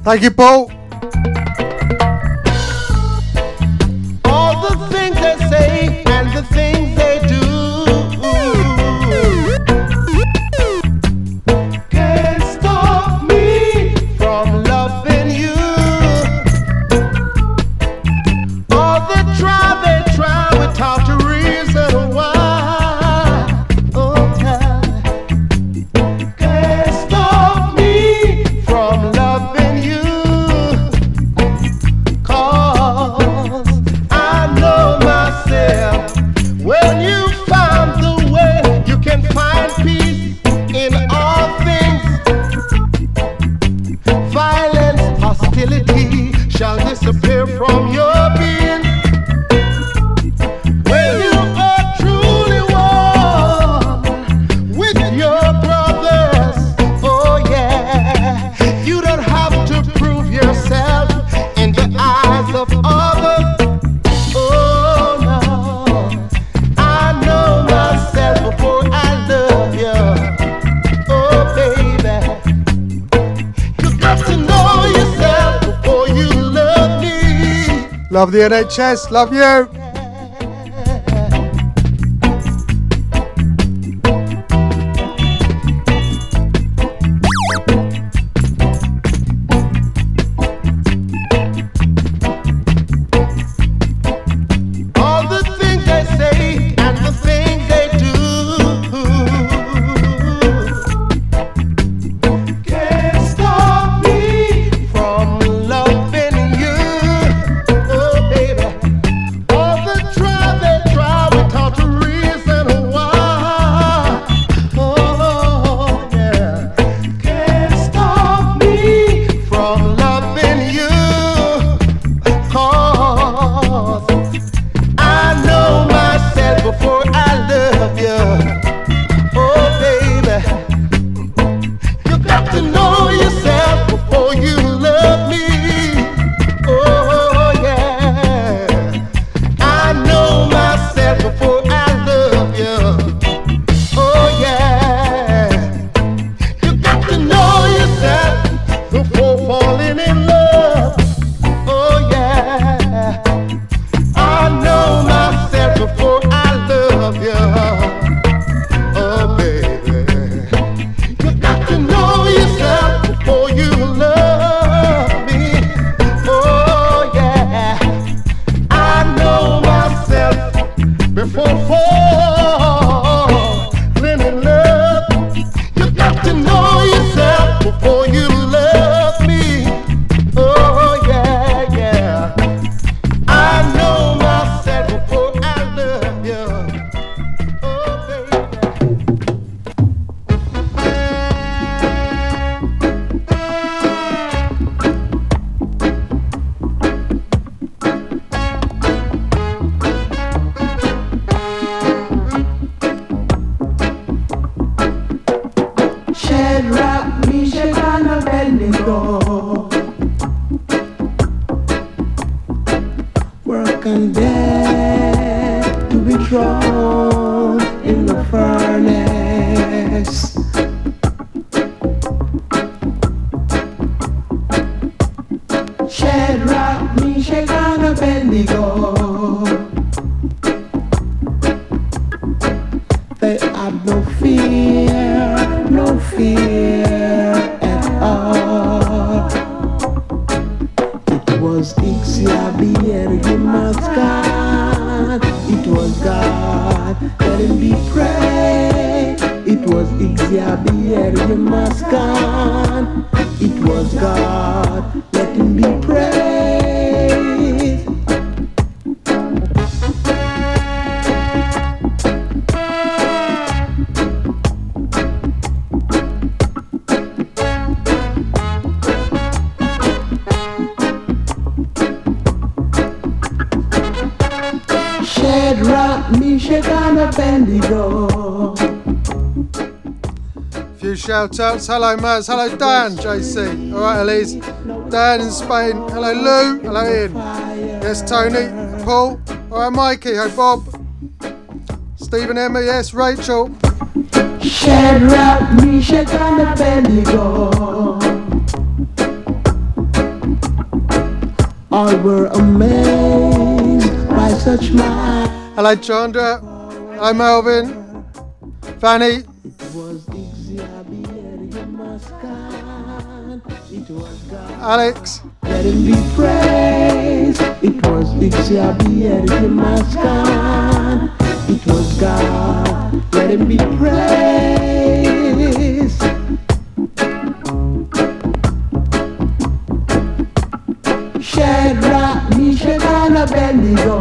Thank you, Paul. All the things they say and the things they do can't stop me from loving you. All the try they try without a reason why. Oh, time can't stop me from loving you. 'Cause I know myself. When you found the way, you can find peace in all things. Violence, hostility shall disappear from your being. When you are truly one with your brothers, oh yeah, you don't have to prove yourself in the eyes of others. Oh no, I know myself before I love you. Oh baby, you got to know yourself before you love me. Love the NHS. Love you. All the things they say and the things they do can't stop me from loving you. Oh baby, all the try they try without a reason why. Oh yeah, can't stop me from loving you. 'Cause I know myself before I love you. Oh baby, you got to know yourself before you love me. Oh yeah, I know myself before I love you. Oh yeah, you got to know yourself before falling in love. Oh yeah, I know myself before I love you. Oh baby, you got to know yourself before you love me. Oh yeah, I know myself before falling in love. You got to know yourself before you love me. Oh yeah, yeah. I know myself before I love you. Oh baby. Shadrach, Meshach, and Abednego were condemned to be thrown in the furnace. Shadrach, Meshach, and Abednego, they had no fear at all. It was Ixia-B-N, God. It was God, let him be praised. It was Ixia-B-N, God. It was God, let him be praised. Shadrach, Meshach, and Abednego. Few shout outs. Hello, Maz. Hello, Dan. JC. All right, Elise. Dan in Spain. Hello, Lou. Hello, Ian. Yes, Tony. Paul. All right, Mikey. Hi, Bob. Stephen, Emma. Yes, Rachel. Shadrach, Meshach, and Abednego. all were amazed by such mind. Hello, Chandra. Hello, Melvin. Fanny. It was Xavier Mascan. It was God. Alex. Let him be praised. It was Xavier Mascan. It was God. Let him be praised. Shadrach, Meshach, and Abednego.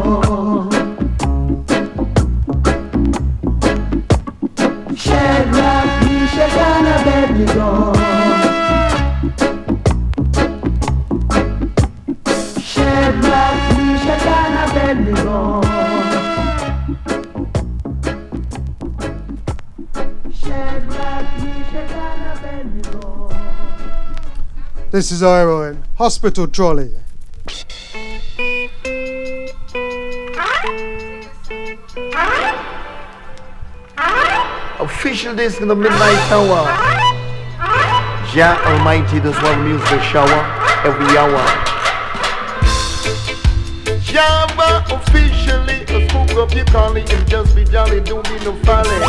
Shadrach, Meshach, and Abednego. Shadrach, Meshach, and Abednego. Shadrach, Meshach, and Abednego. This is Heroin. Hospital Trolley. Official disc in the midnight hour. Jah Almighty does one music shower every hour. Java officially a spook up your calling and just be jolly, don't be no folly.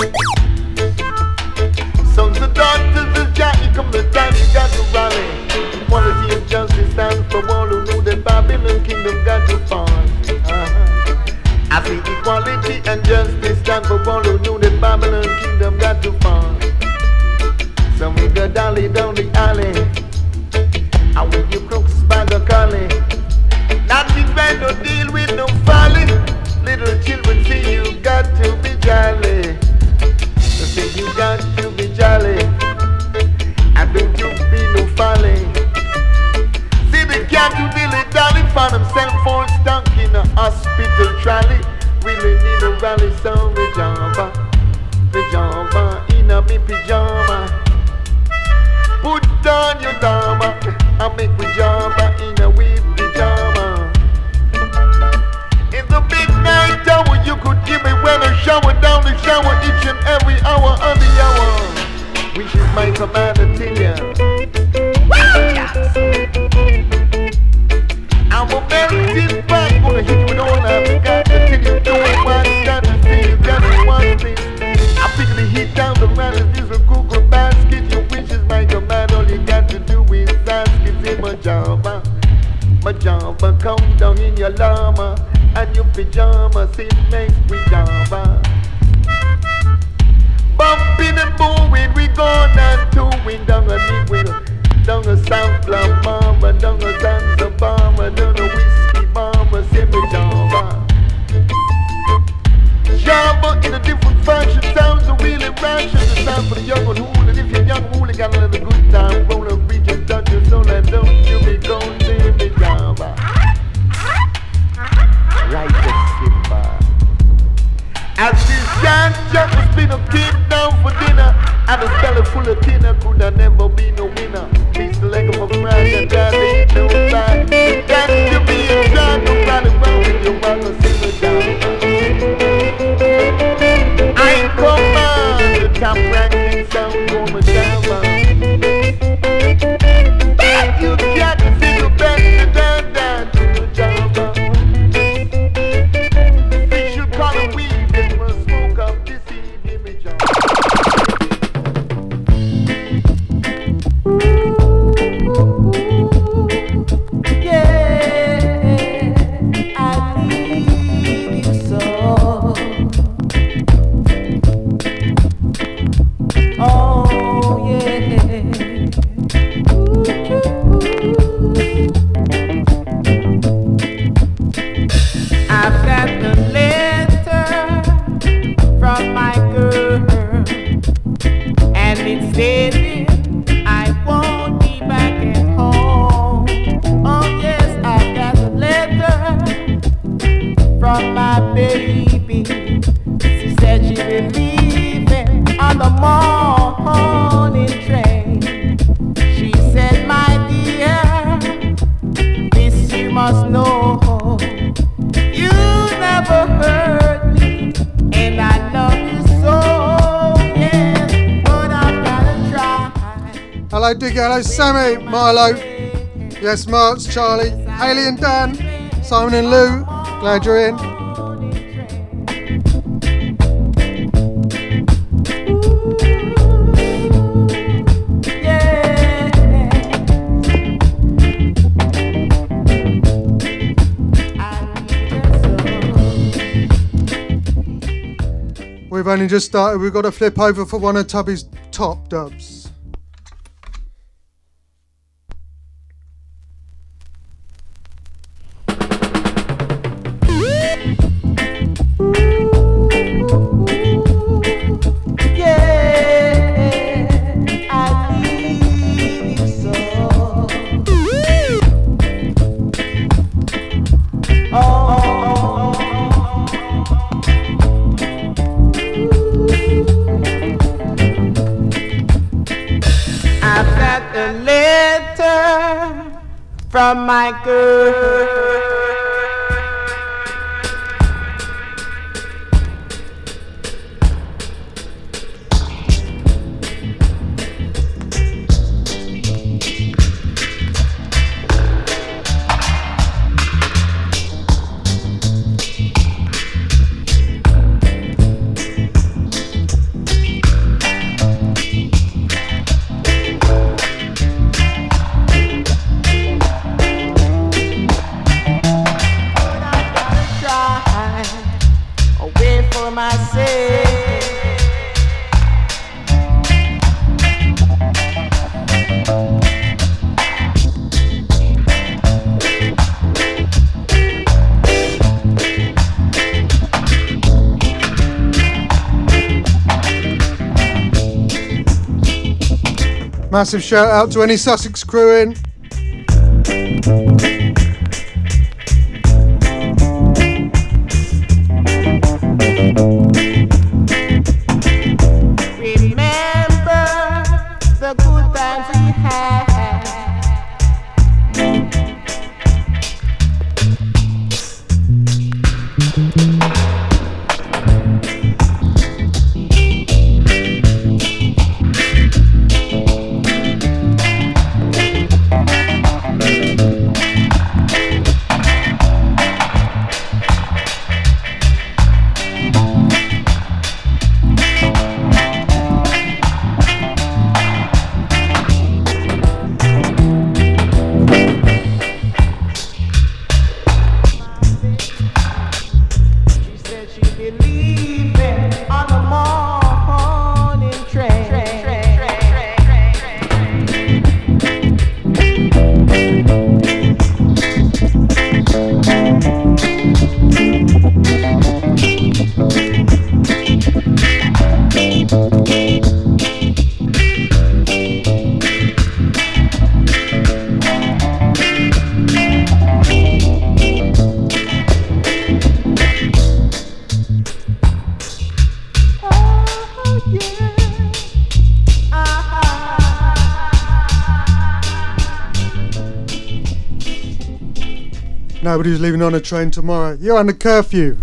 Sons of daughters of Jah, you come the time you got to rally. Equality and justice stands for all who know that Babylon kingdom got to fall. I see equality and justice stand for all who knew that Babylon kingdom got to fall. So we go dolly down the alley. I will you crooks by the collie. Nothing bad, no deal with no folly. Little children see you got to be jolly. So say you got to be jolly. And don't you be no folly. See the cat who dilly-dally found himself all stuck in a hospital trolley. Really need a rally, so pajama in a me pyjama. Put down your dama, I make pajama in a wee pyjama. In the midnight hour, you could give me well a shower down the shower each and every hour of the hour. Which is my command to you. I'm a melting pot, gonna hit you with all I've got until you do it one time to see you got one thing. I pick the heat down the riders, this will cook a basket. Your wish is my command, all you got to do is ask. It's in my java, come down in your llama and your pajamas, it makes we java. Bumping and booing, we gonna doing down a deep window. Down a South Block Mama, down a Zanzibar, down a whiskey mama, say me Java. Java in a different fashion, sounds a really ration. It's time for the young one hool, and if you're young hool, got another good time. Roll a reach and touch your soul, and don't you be gone, say me Java. Right to Simba. As this young junk has been a kid down for dinner, and a belly full of tinner, could have never be no winner. Piece the leg of a friend and that ain't no bad. That's to be a job, nobody wrong with your mother, say the job. I command the top ranking sound for my Java. You got to see the best than that to the Java. Fish you call a weed, they must smoke up this evening, me Java. Hello, Digger. Hello, Sammy. Milo. Yes, Marks, Charlie, Haley and Dan, Simon and Lou, glad you're in. We've only just started, we've got to flip over for one of Tubby's top dubs. From my girl, Massive shout out to any Sussex crew in. remember the good times we had. Nobody's leaving on a train tomorrow. You're under curfew.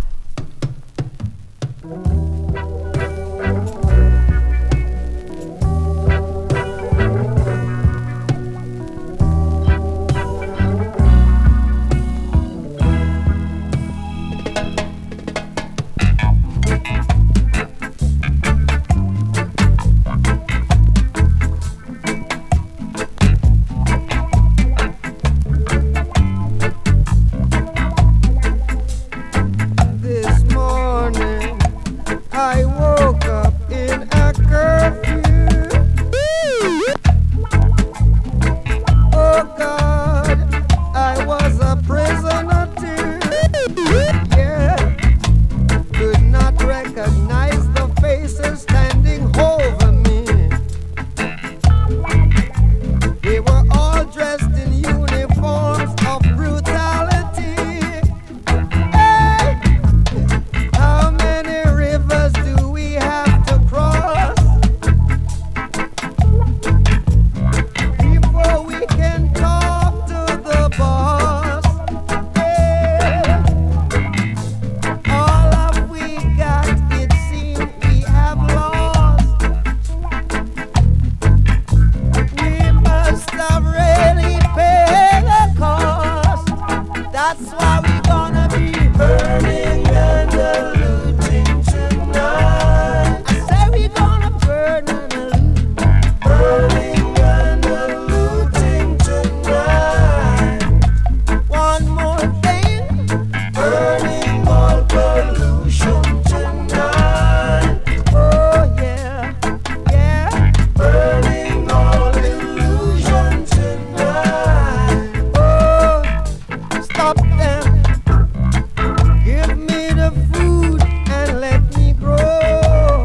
That's why we're gonna be burning and looting tonight. I say we're gonna burn and loot, burning and looting tonight. One more thing, burning all pollution tonight. Oh yeah, yeah, burning all illusion tonight. Oh, stop them. Give me the food and let me grow.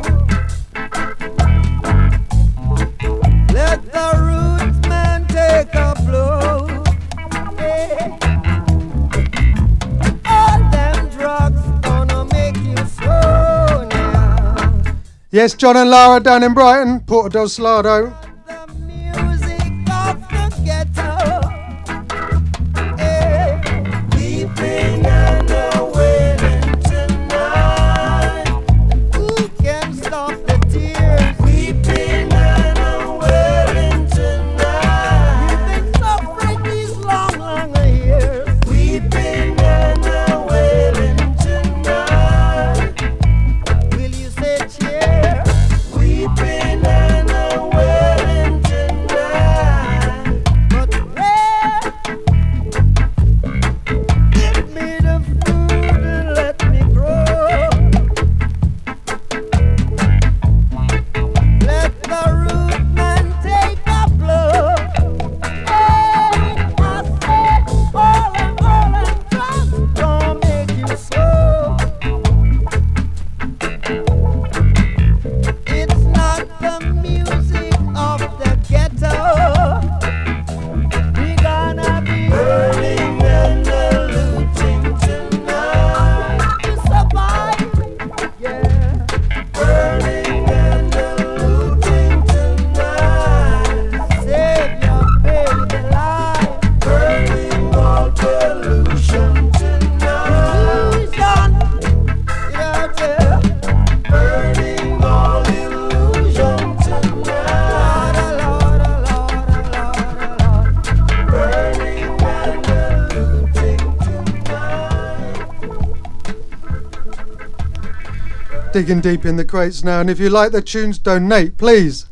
Let the roots man take a blow. Yeah. All them drugs gonna make you slow now. Yes, John and Lara down in Brighton, Porta del Salado. The music of the ghetto. Yeah. Weeping and wailing tonight. Who can stop the tears? Weeping and wailing tonight. You've been suffering these long, long years. Weeping and wailing tonight. Will you say cheer? Weeping and wailing tonight. But where? Give me the food and let me grow. Let the root man take a blow. Hey, I said all them drugs don't make you slow. It's not the music of the ghetto. We gonna be burning and looting tonight to survive. Yeah, burning and looting tonight. Save your baby life. Burning all pollution tonight. Illusion, yeah, yeah. Burning all illusion tonight. Lord, Lord, Lord, Lord. Burning and looting tonight. Digging deep in the crates now, and if you like the tunes, donate, please.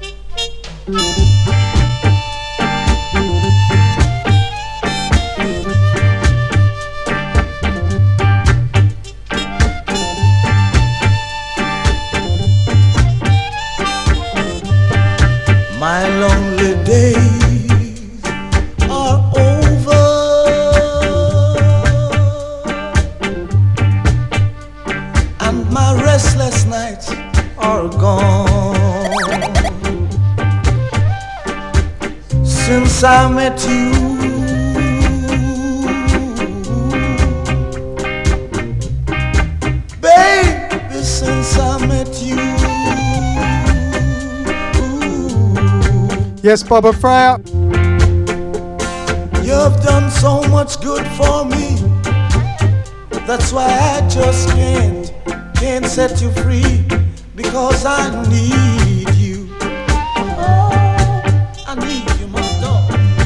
My lonely days are over, and my restless nights are gone. Since I met you, baby, since I met you. Yes, Baba Freya. You've done so much good for me. That's why I just can't set you free, because I need you. Oh, I need you, my dog.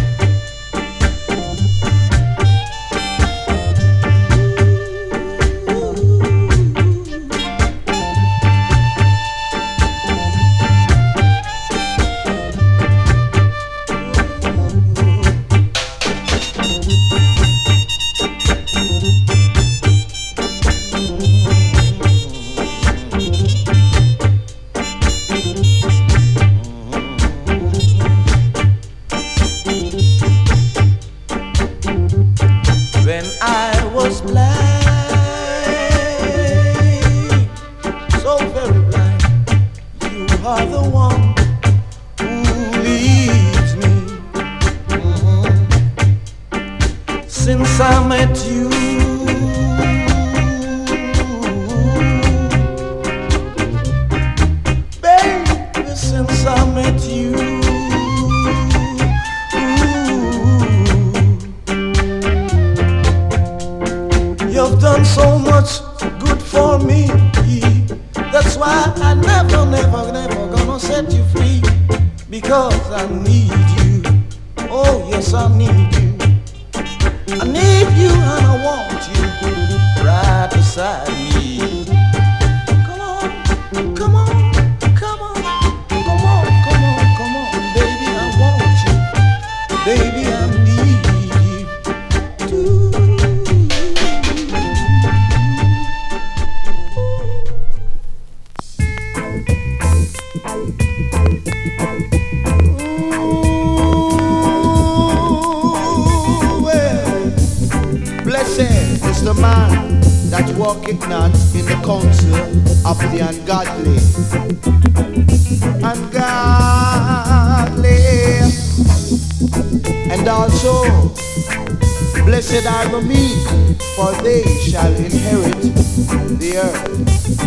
When I was blind, so very blind, you are the one who leads me. Since I met you, baby, since I met you. You've done so much good for me. That's why I never gonna set you free, because I need you. Oh yes, I need you. I need you. you and I want you right beside me. Come on, come on, come on, come on, come on, come on, baby, I want you, baby, I need you too. Blessed is the man that walketh not in the counsel of the ungodly. Ungodly. And also, blessed are the meek, for they shall inherit the earth.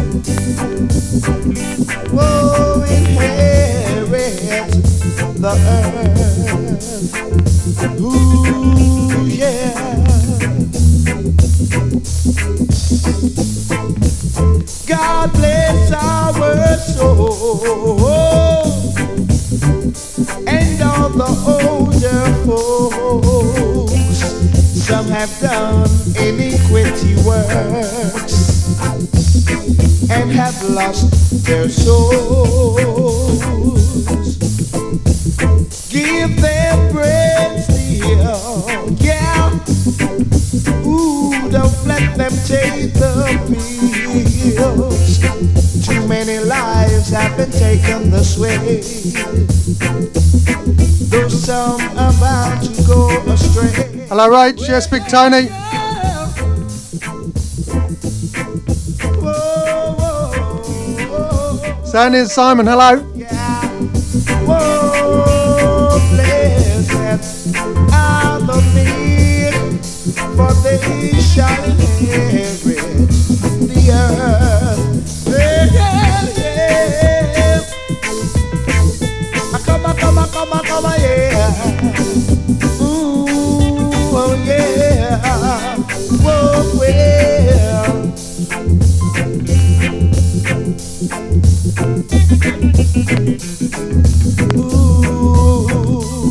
Whoa, inherit the earth. Ooh, yeah. God bless our soul and all the older folks. Some have done iniquity works and have lost their souls. Give them bread still, yeah. Ooh, don't let them take the pills. Too many lives have been taken this way. Though some are about to go astray. Hello, Rach. Yes, Big Tony. Sandy and Simon, hello. Yeah. Whoa, blessed are the meek, for they shall inherit the earth. Yeah, yeah. Come, yeah. Ooh, oh yeah. Whoa, well. Ooh.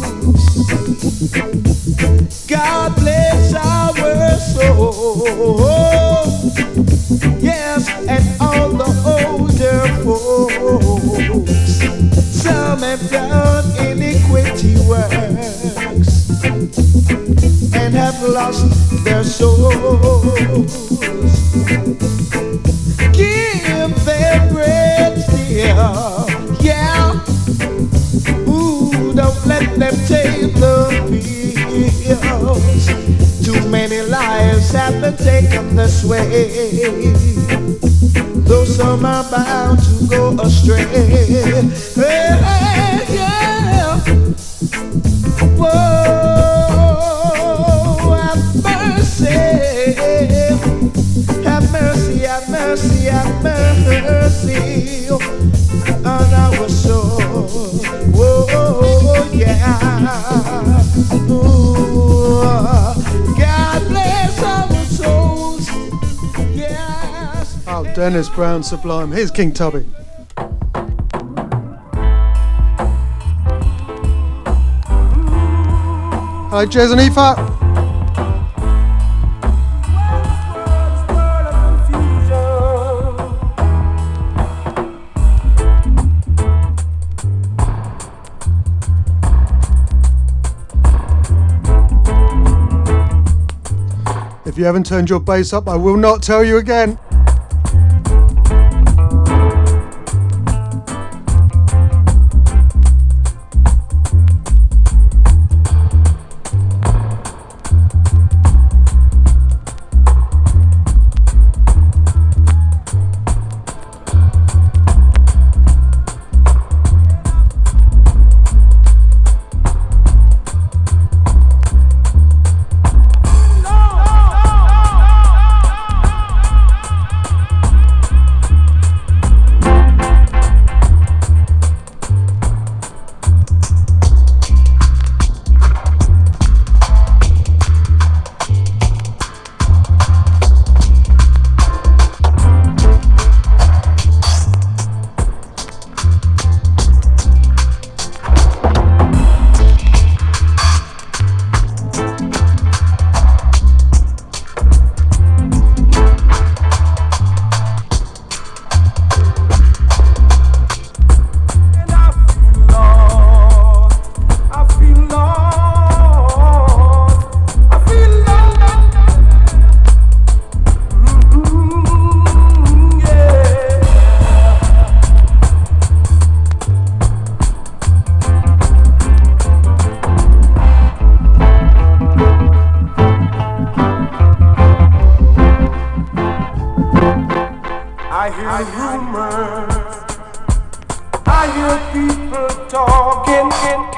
God bless our soul, yes, and all the older folks. Some have done iniquity works and have lost their souls. Give them bread still, yeah. Ooh, don't let them take the pills. Too many lives have been taken this way, though some are bound to go astray. Hey, yeah. Whoa, have mercy, have mercy, have mercy, have mercy on our soul. Whoa, yeah. Ooh, God bless our souls. Yes. Oh, Dennis Brown, sublime. Here's King Tubby. Hi, Jez and Aoife. If you haven't turned your bass up, I will not tell you again. hear rumors. I hear people talking.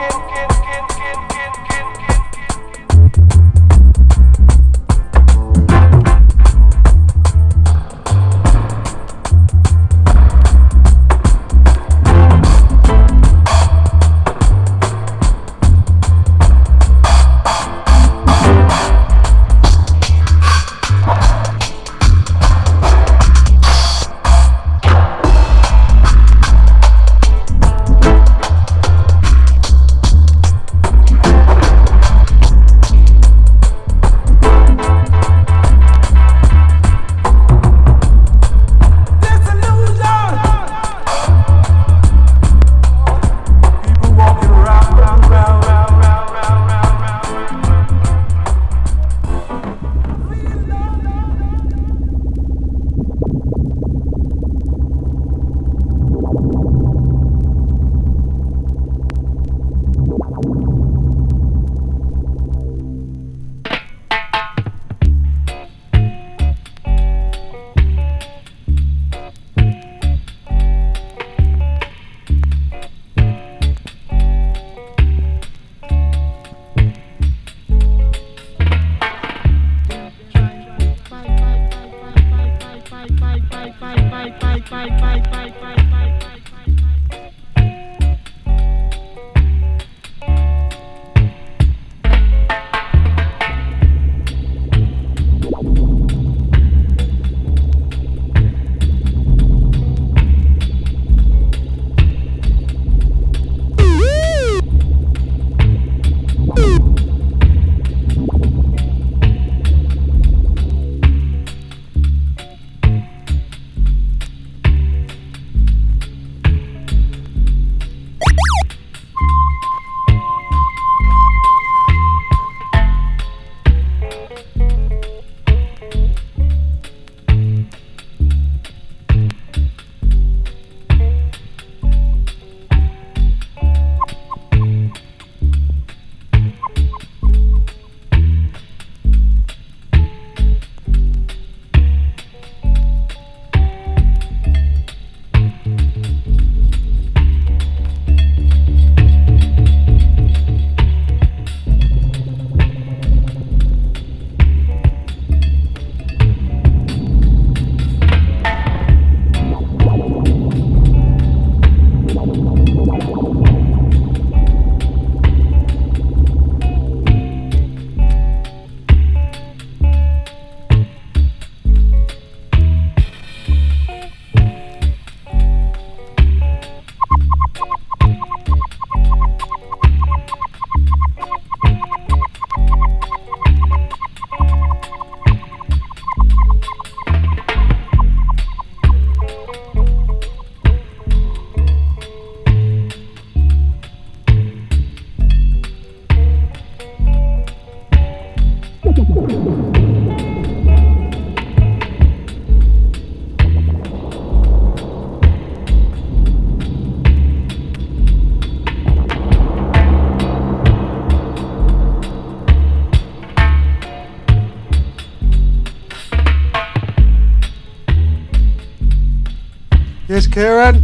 Yes, Kieran?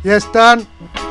Yes, Dan?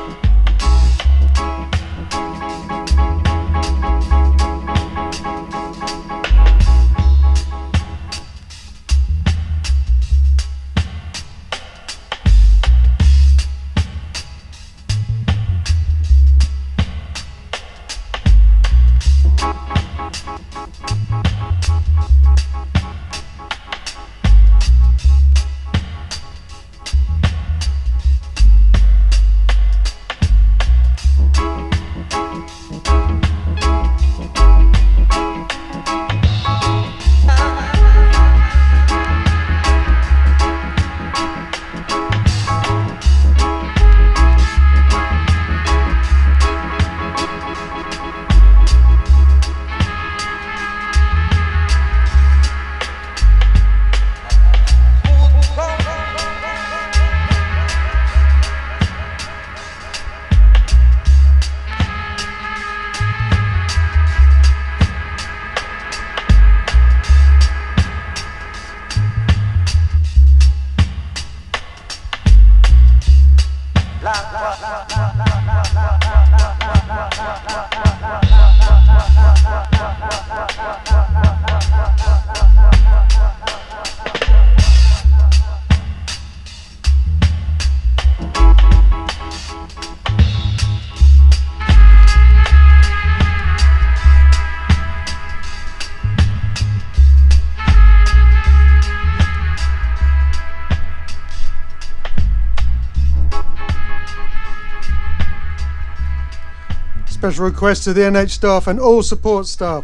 Special request to the NH staff and all support staff.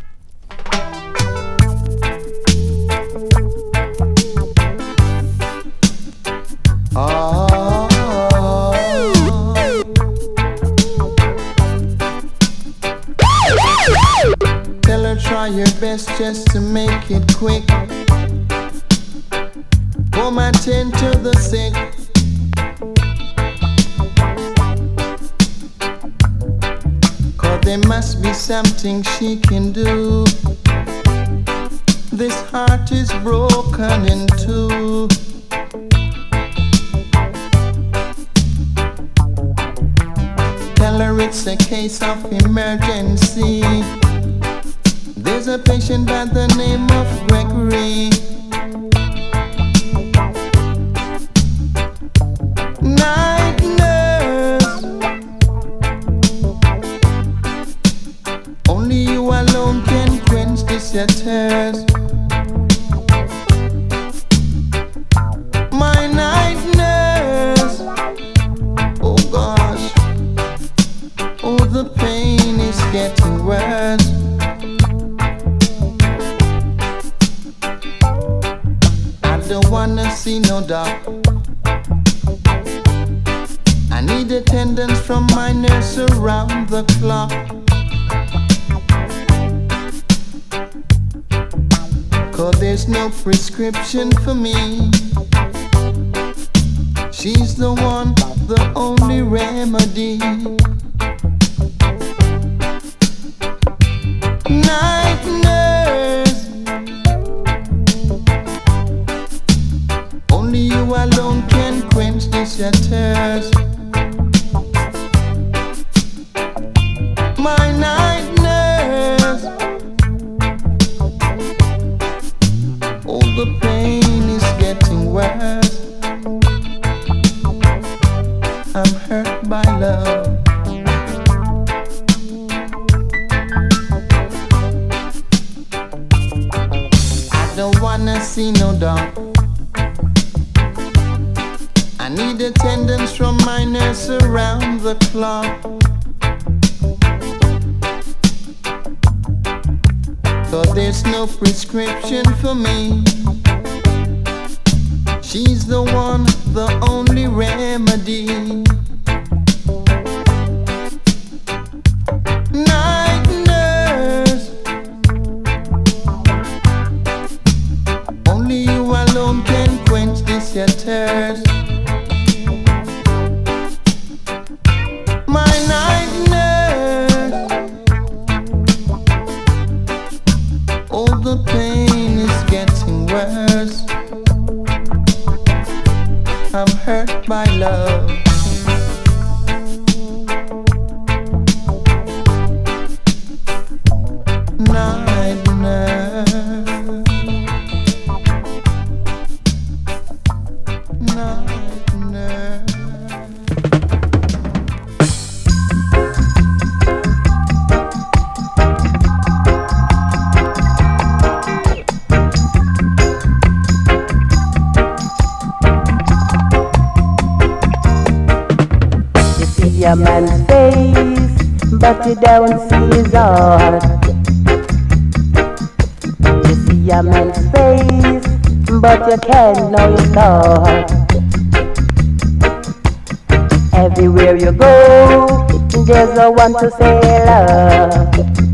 Tell her try your best just to make it quick. Woman tend to the sick. There must be something she can do. This heart is broken in two. Tell her it's a case of emergency. There's a patient by the name of Gregory. Night nurse, only you alone can quench this your thirst. My night nurse, oh gosh, oh the pain is getting worse. I don't wanna see no doctor. I need attendance from my nurse around the clock. Cause there's no prescription for me. She's the one, the only remedy. Night nurse, only you alone can quench this your thirst. My night nurse, oh the pain is getting worse. I'm hurt by love. I don't wanna see no dog. I need attendance from my nurse around the clock. Cause there's no prescription for me. She's the one, the only remedy. Night nurse, only you alone can quench this your thirst. My night nurse, oh the pain is getting worse. I'm hurt by love. see a man's face, but you don't see his heart. You see a man's face, but you can't know his thought. Everywhere you go, there's no one to say love.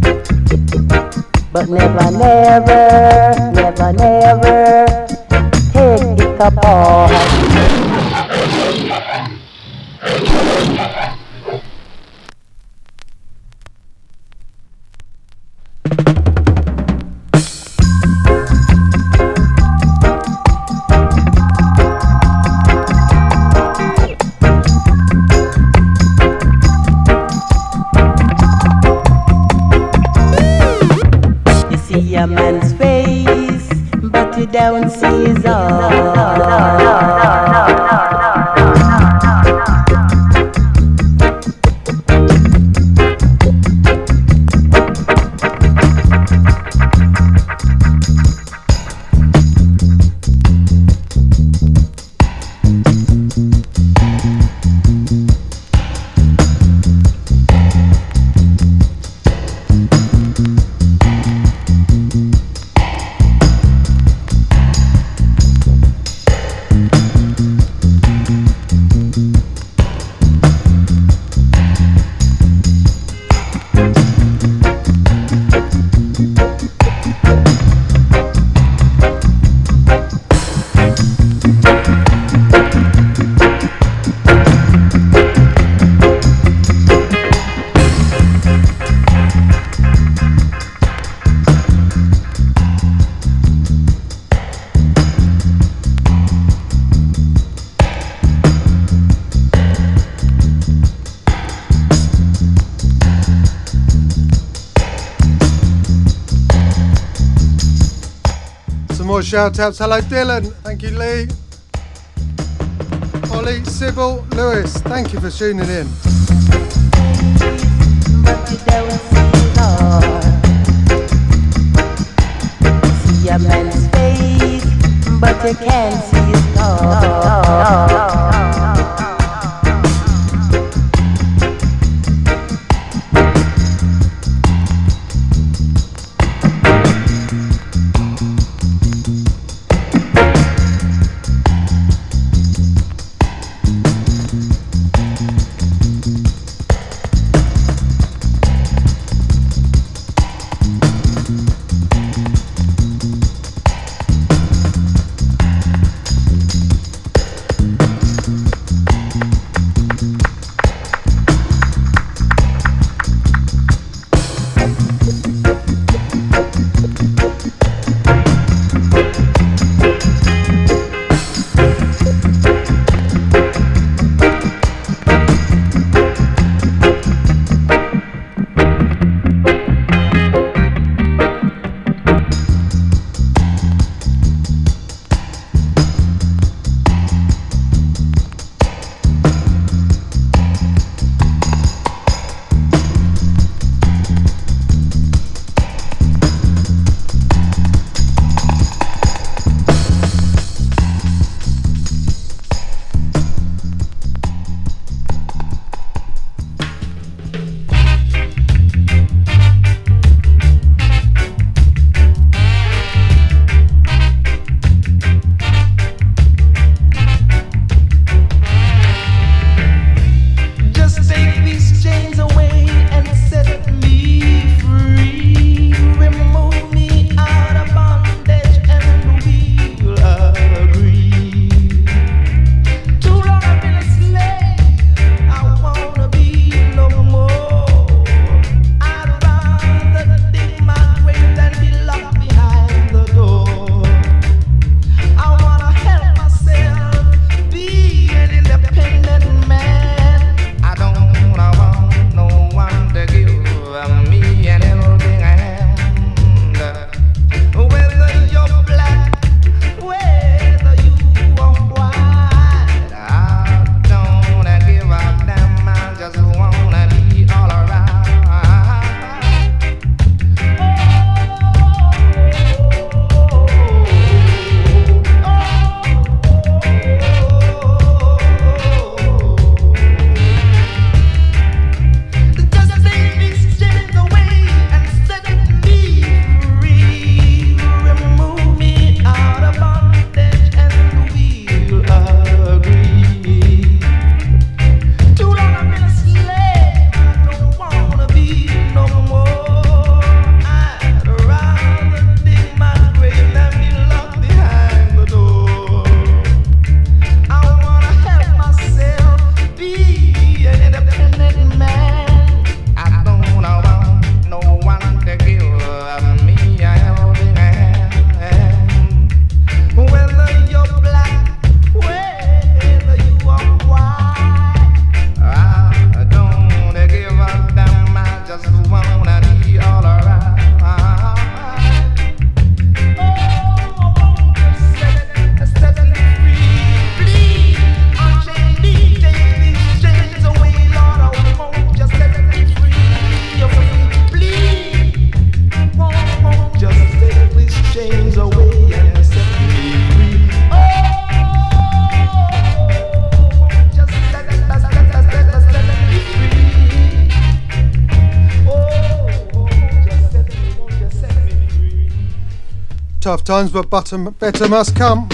But never, never, never, never take it apart. A man's face, but you don't see his heart. More shout outs. Hello Dylan, thank you Lee, Ollie, Sybil, Lewis, thank you for tuning in. But you don't see his heart. See a man's face, but you can't see his thought. tough times, but better must come.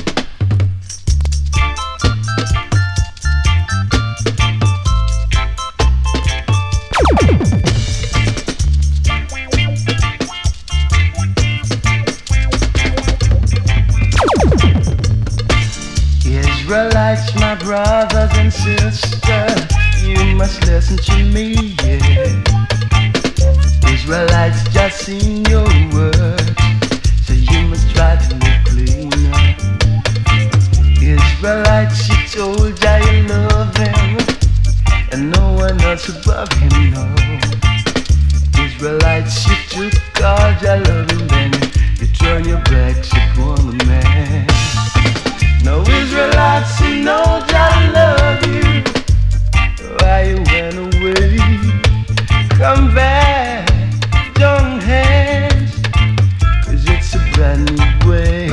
Israelites, my brothers and sisters, you must listen to me, yeah. Israelites, just sing your words, so you must try to live cleaner. Israelites, you told Jah you love him, and no one else above him, no. Israelites, you took all Jah love him, then you turn your backs upon the man. No Israelites, you know Jah love you. Why you went away? Come back, join hands, 'cause it's a brand new way.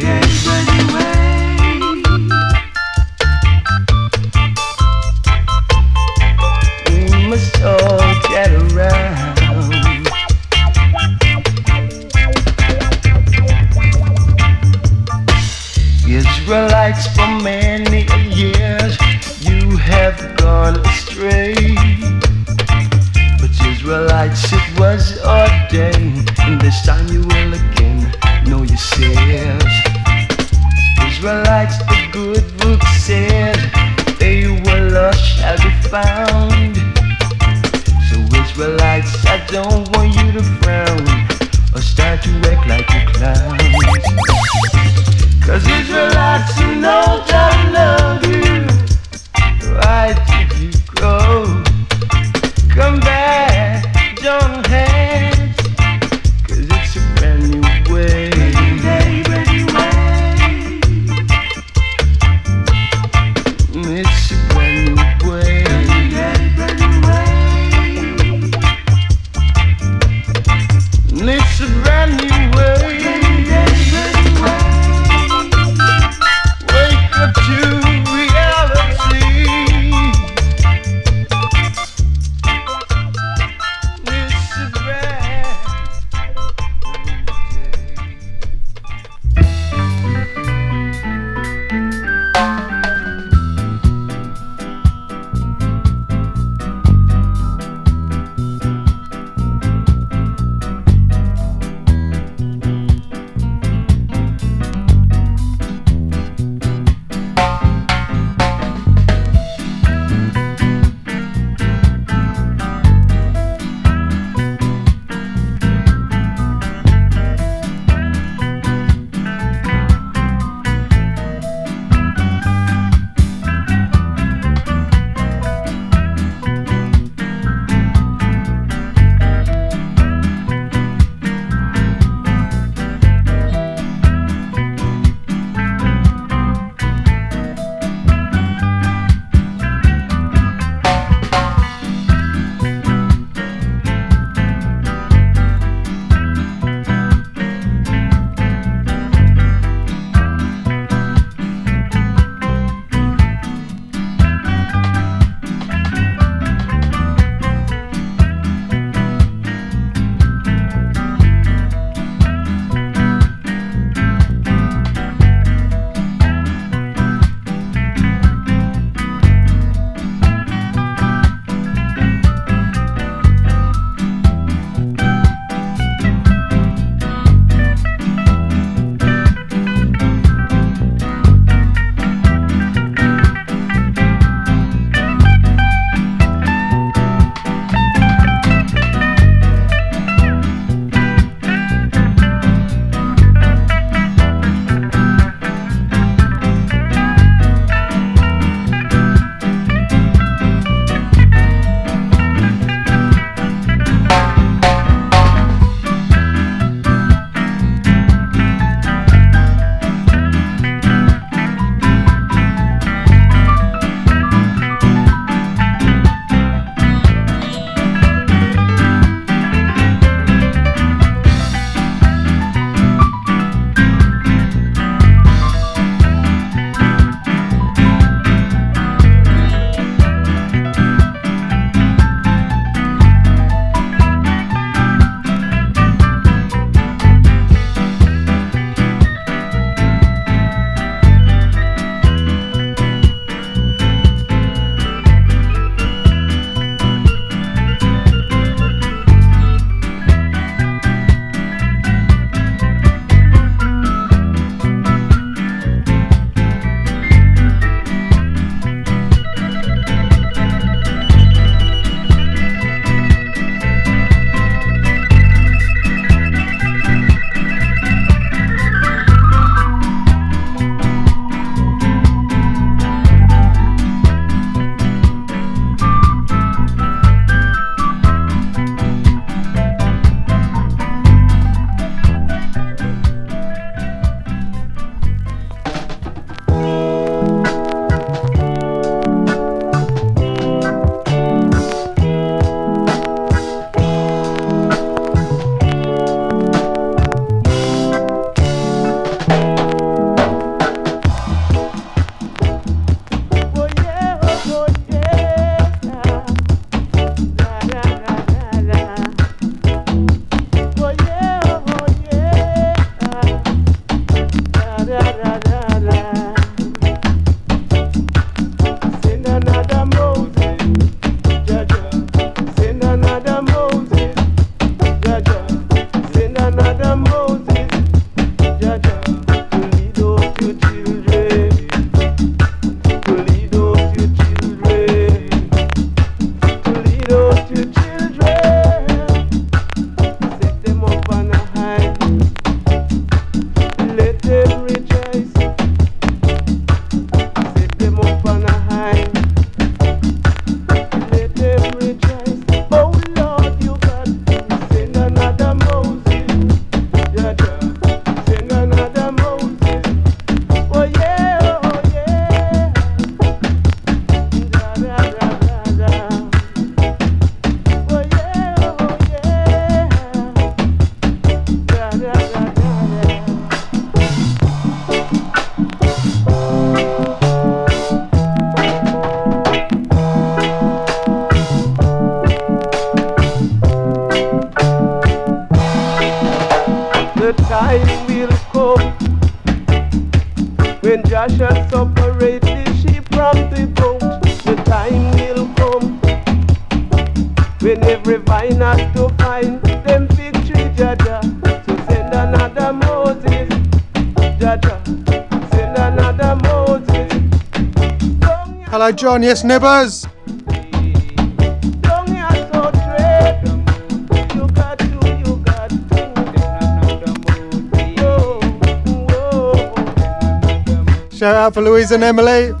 We must all get around. Israelites, for many years you have gone astray, but Israelites, it was ordained, and this time you will again know yourselves. Israelites, the good book says they were lost shall be found. So Israelites, I don't want you to frown or start to act like a clown. 'Cause Israelites, you know Jah love you. Why did you go? Come back, join hands, 'cause it's a brand new way. It's a brand new way. not to find them victory, Jaja. So send another Moses, Jaja. Send another Moses. Hello, John. Yes, Nibbers. Don't you so trade. You got to. Shout out for Louise and Emily.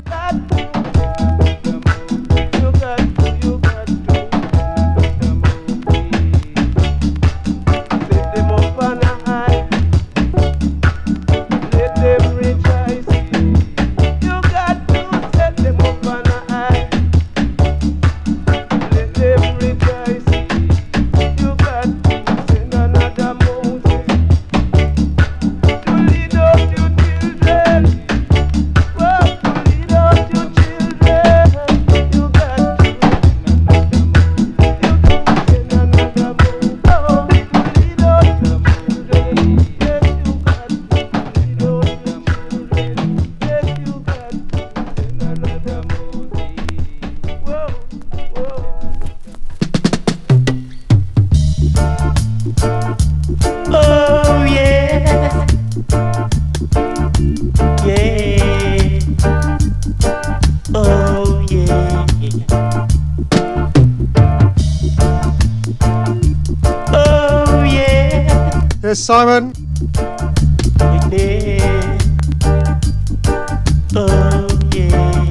Yes, Simon. Oh yeah.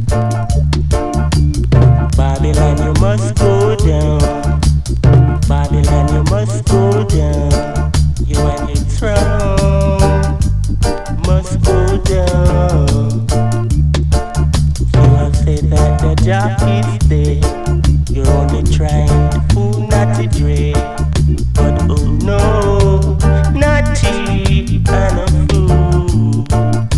Babylon, you must go down. Babylon, you must go down. You and your throne must go down. You have said that the job is there. You're only trying to fool, not to dread. But oh no, not cheap and a fool.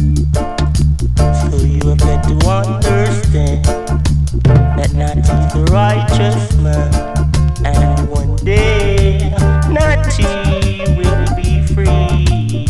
So you have got to understand that not is the righteous man, and one day not he will be free.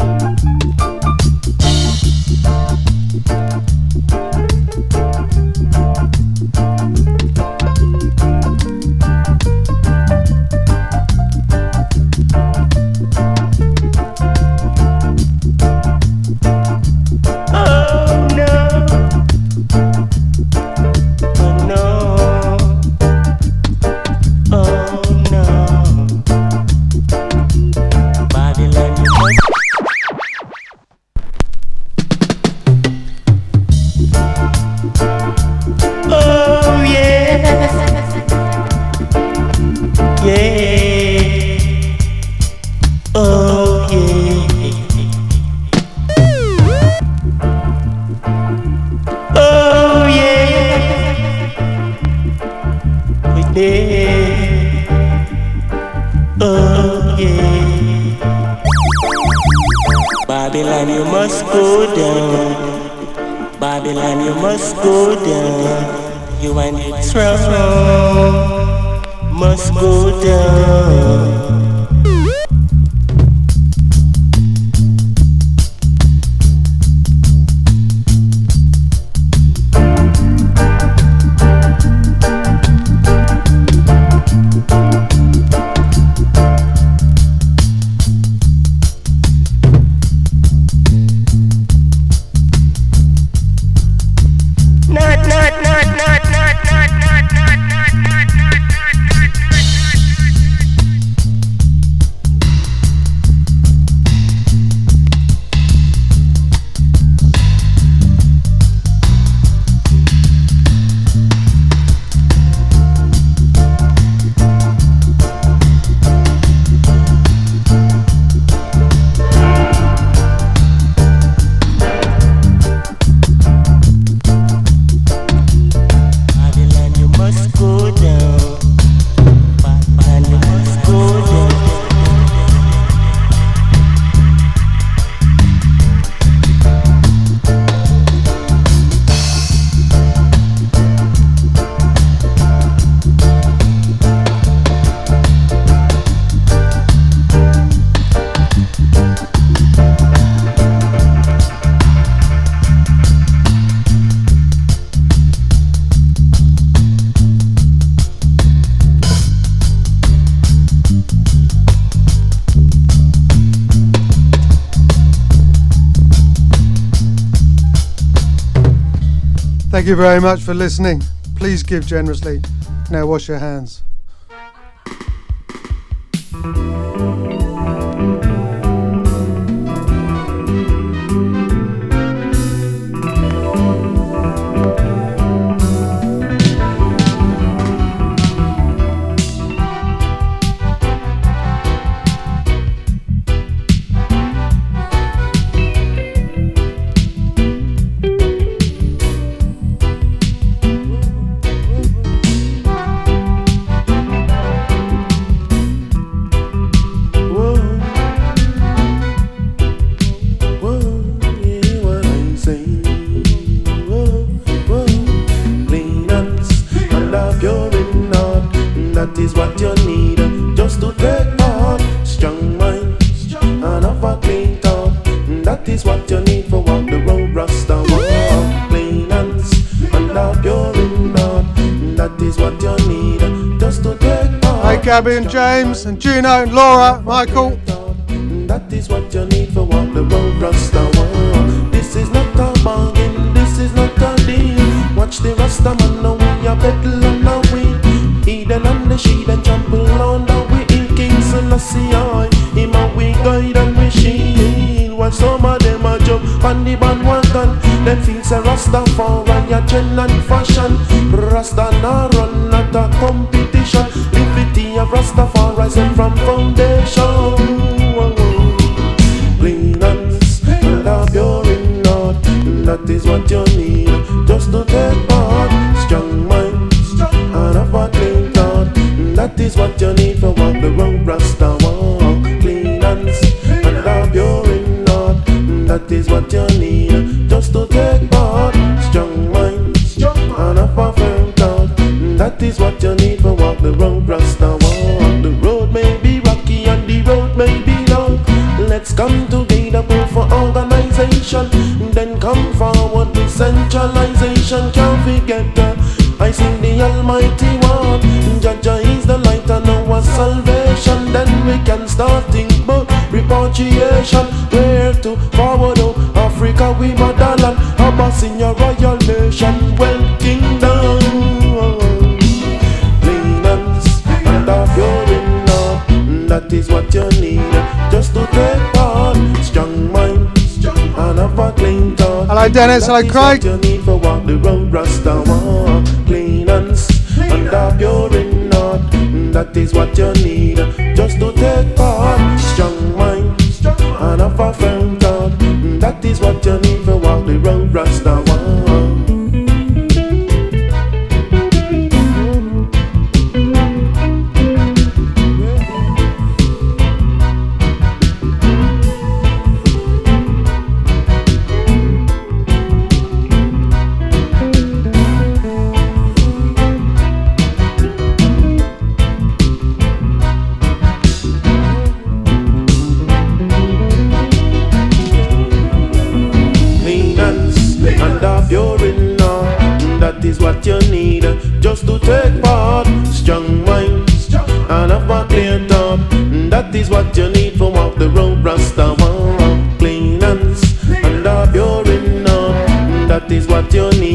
Babylon, you must go down. Babylon, you must go down. You and your throne must go down. Thank you very much for listening. Please give generously. Now wash your hands. Gabby and James and Juno and Laura, Michael. That is what you need for walk the road, Rasta one. This is not a bargain, this is not a deal. Watch the Rasta man now, we are battle on the way. Eden on the sheet and trample on the way. In King Selassie, him a we guide and we shield. While some of them a jump on the bandwagon, them feels a Rasta for and ya trend and fashion. Rasta na run, not a competition. Of Rastafari and from foundation. Clean hands and a pure in heart. That is what you need just to take part. Strong mind and a clean thought. That is what you need for walk the road Rasta walk. Clean hands and a pure in heart. That is what you need just to take part. Strong mind and a firm thought. That is what you need for walk the road Rasta walk. The road may be rocky and the road may be long. Let's come together for organization. Then come forward with centralization. Can't forget that I sing the Almighty one. Jaja is the light and our salvation. Then we can start think about repatriation. Where to forward out Africa we motherland. Abbas in your royal nation. Well kingdom. That is what you need just to take part. Strong mind and a clean thought. Hello Dennis, hello Craig. That is what you need for walk the road Rasta walk. Clean hands and a pure in heart. That is what you need just to take part. Strong mind and a firm thought. That is what you need for walk the road Rasta walk. Is what you need just to take part. Strong mind and a clear thought. That is what you need for walk the road Rasta walk. Clean hands and a pure in heart. That is what you need.